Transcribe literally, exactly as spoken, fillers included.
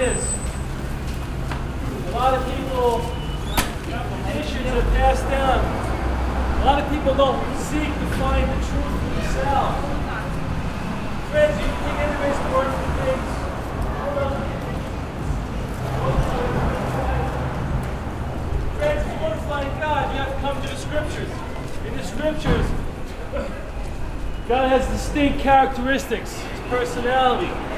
is. A lot of people, traditions are passed down. A lot of people don't seek to find the truth for themselves. Friends, you think anybody's working things? Friends, if you want to find God, you have to come to the scriptures. In the scriptures, God has distinct characteristics, his personality.